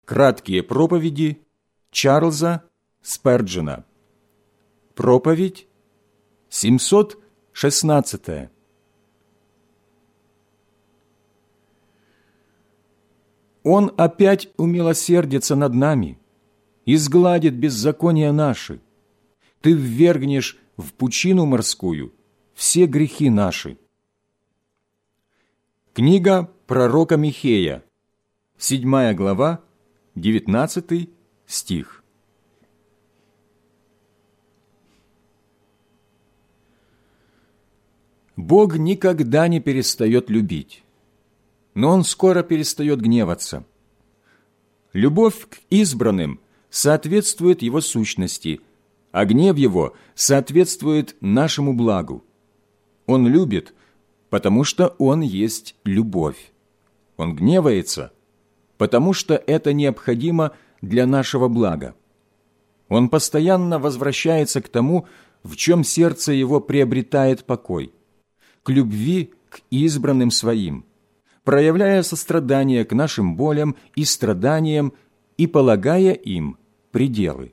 Краткие проповеди Чарльза Сперджена. Проповедь 716. Он опять умилосердится над нами и сгладит беззакония наши. Ты ввергнешь в пучину морскую все грехи наши. Книга пророка Михея, 7 глава, 19 стих. Бог никогда не перестает любить, но Он скоро перестает гневаться. Любовь к избранным соответствует Его сущности, а гнев Его соответствует нашему благу. Он любит, потому что Он есть любовь. Он гневается, потому что это необходимо для нашего блага. Он постоянно возвращается к тому, в чем сердце его приобретает покой, к любви к избранным своим, проявляя сострадание к нашим болям и страданиям и полагая им пределы.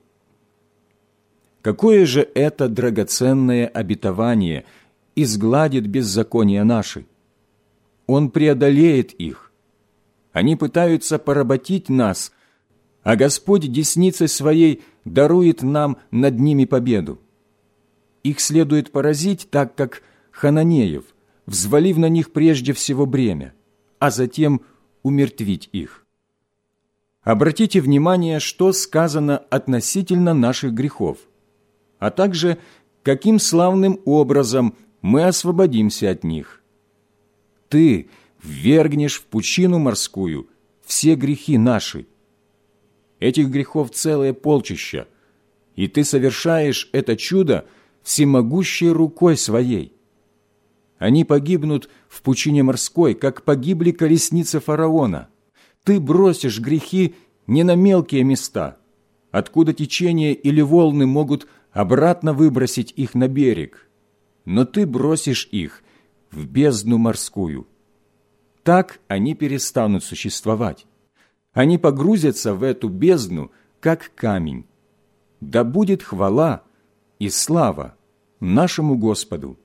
Какое же это драгоценное обетование изгладит беззакония наши! Он преодолеет их. Они пытаются поработить нас, а Господь десницей Своей дарует нам над ними победу. Их следует поразить, так как хананеев, взвалив на них прежде всего бремя, а затем умертвить их. Обратите внимание, что сказано относительно наших грехов, а также каким славным образом мы освободимся от них. Ты ввергнешь в пучину морскую все грехи наши. Этих грехов целое полчища, и ты совершаешь это чудо всемогущей рукой своей. Они погибнут в пучине морской, как погибли колесницы фараона. Ты бросишь грехи не на мелкие места, откуда течение или волны могут обратно выбросить их на берег, но ты бросишь их в бездну морскую. Так они перестанут существовать. Они погрузятся в эту бездну, как камень. Да будет хвала и слава нашему Господу.